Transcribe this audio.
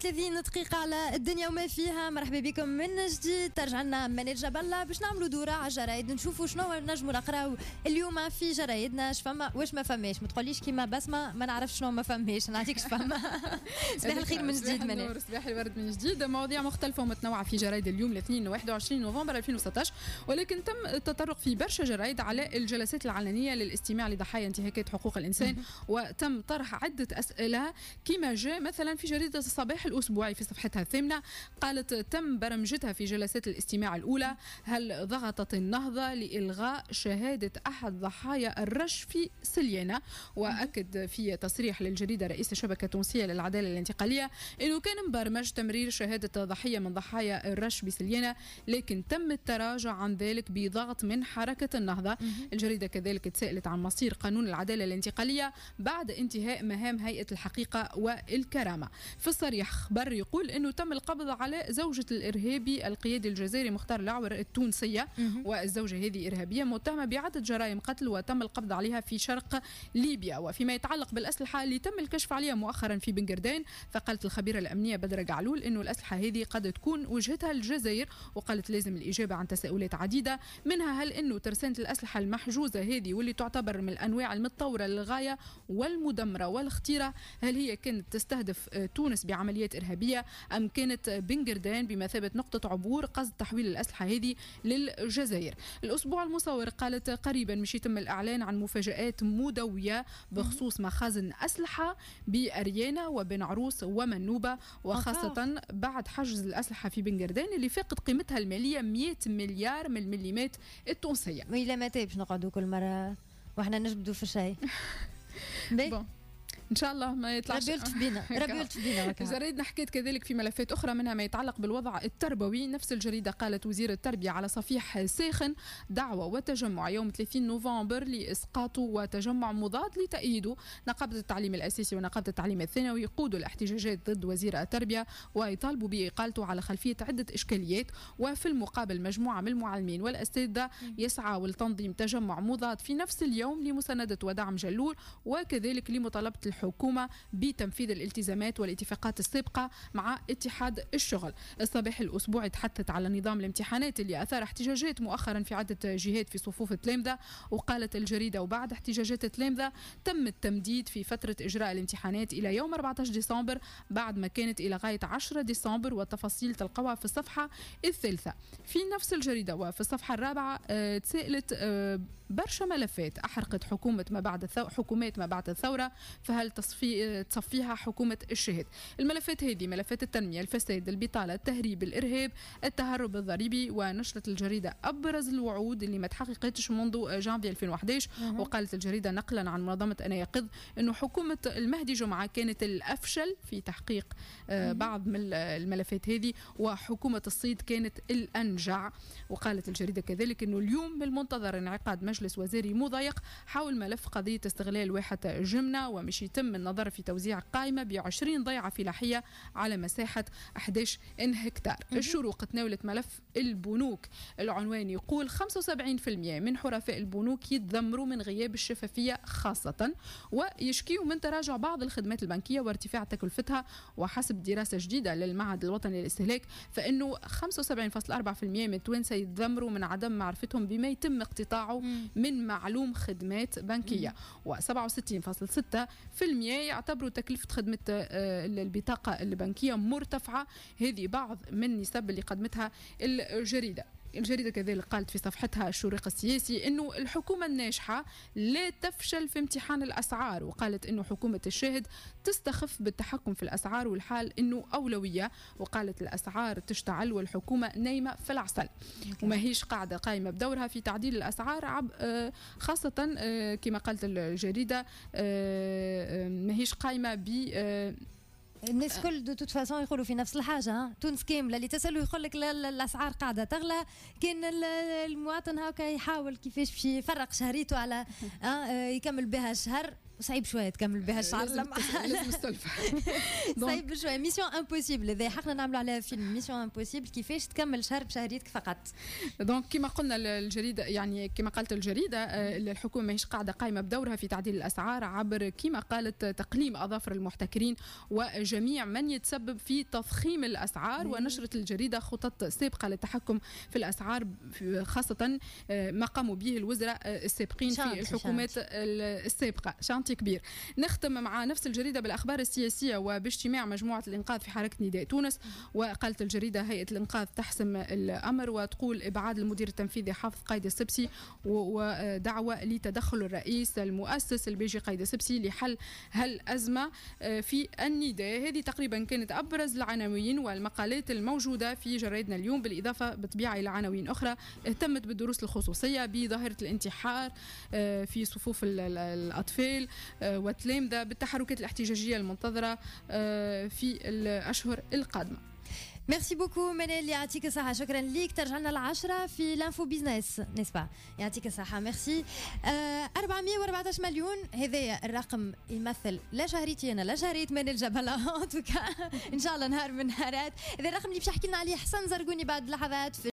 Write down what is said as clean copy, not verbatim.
31 دقيقة على الدنيا وما فيها. مرحبا بكم من جديد. ترجع لنا منال جبلة باش نعملوا دورة على الجرايد، نشوفوا شنو نجموا نقراو اليوم في جرايدنا. فما واش ما فماش؟ ما تقوليش كيما بسمة ما نعرفش شنو ما فماش، نعطيك فما. صباح الخير من جديد منال. صباح الورد من جديد. مواضيع مختلفة ومتنوعة في جرايد اليوم الاثنين 21 نوفمبر 2016، ولكن تم التطرق في برشا جرايد على الجلسات العلنية للاستماع لضحايا انتهاكات حقوق الإنسان، وتم طرح عدة أسئلة كما جاء مثلا في جريدة الصباح الأسبوعي في صفحتها الثامنة. قالت تم برمجتها في جلسات الاستماع الأولى. هل ضغطت النهضة لإلغاء شهادة أحد ضحايا الرش في سليانة؟ وأكد في تصريح للجريدة رئيس الشبكة التونسية للعدالة الانتقالية أنه كان مبرمج تمرير شهادة ضحية من ضحايا الرش بسليانة، لكن تم التراجع عن ذلك بضغط من حركة النهضة. الجريدة كذلك تساءلت عن مصير قانون العدالة الانتقالية بعد انتهاء مهام هيئة الحقيقة والكرامة. في الصريح خبر يقول أنه تم القبض على زوجة الإرهابي القيادي الجزائري مختار العور التونسية، والزوجة هذه إرهابية متهمة بعدة جرائم قتل وتم القبض عليها في شرق ليبيا. وفيما يتعلق بالأسلحة اللي تم الكشف عليها مؤخرا في بنقردين، فقالت الخبيرة الأمنية بدر قعلول أنه الأسلحة هذه قد تكون وجهتها الجزائر، وقالت لازم الإجابة عن تساؤلات عديدة منها هل أنه ترسانة الأسلحة المحجوزة هذه واللي تعتبر من الأنواع المتطورة للغاية والمدمرة والخطيرة، هل هي كانت تستهدف تونس بعمليات إرهابية أم كانت بنقردين بمثابة نقطة عبور قصد تحويل الأسلحة هذه للجزائر؟ الأسبوع المصور قالت قريبا مش يتم الإعلان عن مفاجآت مدوية بخصوص مخازن أسلحة بأريانا وبن عروس ومنوبة، وخاصة بعد حجز الأسلحة في بنقردين اللي فاقت قيمتها المالية 100 مليار من المليمات التونسية. وإلا ما تابش نقعدوا كل مرة وإحنا نجبدوا في شيء. إن شاء الله ما يطلعش. ربي يلطف بينا. جريدنا حكيت كذلك في ملفات أخرى منها ما يتعلق بالوضع التربوي. نفس الجريدة قالت وزير التربية على صفيح ساخن دعوة وتجمع يوم 30 نوفمبر لإسقاطه وتجمع مضاد لتأييده. نقابة التعليم الأساسي ونقابة التعليم الثانوي يقودوا الاحتجاجات ضد وزير التربية ويطالبوا بإقالته على خلفية عدة إشكاليات. وفي المقابل مجموعة من المعلمين والأساتذة يسعى لتنظيم تجمع مضاد في نفس اليوم لمساندة ودعم جلول، وكذلك لمطالبة الحكومة بتنفيذ الالتزامات والاتفاقات السابقة مع اتحاد الشغل. الصباح الأسبوعي تحدثت على نظام الامتحانات اللي أثار احتجاجات مؤخرا في عدة جهات في صفوف التلامذة، وقالت الجريدة وبعد احتجاجات التلامذة تم التمديد في فترة إجراء الامتحانات إلى يوم 14 ديسمبر بعد ما كانت إلى غاية 10 ديسمبر، والتفاصيل تلقوها في الصفحة الثالثة. في نفس الجريدة وفي الصفحة الرابعة تساءلت برشا ملفات أحرقت حكومات ما بعد الثورة، فهل تصفيها حكومة الشهد؟ الملفات هذه ملفات التنمية، الفساد، البطالة، التهريب، الإرهاب، التهرب الضريبي. ونشرت الجريدة أبرز الوعود اللي ما تحققتش منذ جانفي 2011. وقالت الجريدة نقلا عن منظمة أنا يقظ أنه حكومة المهدي جمعة كانت الأفشل في تحقيق بعض من الملفات هذه، وحكومة الصيد كانت الأنجع. وقالت الجريدة كذلك أنه اليوم من المنتظر انعقاد مجلس وزاري مضايق حول ملف قضية استغلال واحة جمنة، ومش يتم النظر في توزيع قائمة ب20 ضيعة فلاحية على مساحة 11 هكتار. الشروق تناولت ملف البنوك. العنوان يقول 75% من حرفاء البنوك يتذمروا من غياب الشفافية خاصة، ويشكيوا من تراجع بعض الخدمات البنكية وارتفاع تكلفتها. وحسب دراسة جديدة للمعهد الوطني للاستهلاك فإنه 75.4% من التوانسة يتذمروا من عدم معرفتهم بما يتم اقتطاعه من معلوم خدمات بنكية، و67.6% يعتبروا تكلفة خدمة البطاقة البنكية مرتفعة. هذه بعض من نسب اللي قدمتها الجريدة. الجريدة كذلك قالت في صفحتها الشروق السياسي أنه الحكومة الناجحة لا تفشل في امتحان الأسعار، وقالت أنه حكومة الشاهد تستخف بالتحكم في الأسعار والحال أنه أولوية، وقالت الأسعار تشتعل والحكومة نايمة في العسل وما هيش قاعدة قائمة بدورها في تعديل الأسعار خاصة كما قالت الجريدة ما هيش قائمة الناس كل دو توت فاسون يقولوا في نفس الحاجه. تونس كامله اللي تسالوا يقول لك الاسعار قاعده تغلى، كان المواطن هكا يحاول كيفاش باش يفرق شهريته على يكمل بها الشهر صعيب شويه تكمل بها الشعر لازم السلفه. صعيب شويه. ميسيون امبوسيبل اذا حقنا نعملوا عليها فيلم ميسيون امبوسيبل كيفاش تكمل شهر بشهريتك فقط. دونك كما قلنا الجريده يعني كما قالت الجريده الحكومه ماهيش قاعده قايمه بدورها في تعديل الاسعار عبر كما قالت تقليم اظافر المحتكرين وجميع من يتسبب في تضخيم الاسعار. ونشرت الجريده خطط سابقه للتحكم في الاسعار خاصه ما قاموا به الوزراء السابقين في الحكومات السابقه. شانتي كبير. نختم مع نفس الجريده بالاخبار السياسيه وباجتماع مجموعه الانقاذ في حركه نداء تونس. وقالت الجريده هيئه الانقاذ تحسم الامر وتقول ابعاد المدير التنفيذي حافظ قايد السبسي ودعوه لتدخل الرئيس المؤسس البيجي قايد السبسي لحل هالازمه في النداء. هذه تقريبا كانت ابرز العناوين والمقالات الموجوده في جريدنا اليوم، بالاضافه بالطبيعه الى عناوين اخرى اهتمت بالدروس الخصوصيه بظاهره الانتحار في صفوف الاطفال والتلامذه، بالتحركات الاحتجاجيه المنتظره في الاشهر القادمه. ميرسي بوكو منال، يعطيك الصحة. شكرا ليك. ترجع لنا 10 في لانفو بيزنس نسبة. يعطيك الصحة. ميرسي. 414 مليون هذا الرقم يمثل لا شهريتي انا لا شهرية منال جبلة ان شاء الله نهار من نهارات. هذا الرقم اللي باش يحكي لنا عليه حسن زرقوني بعد لحظات.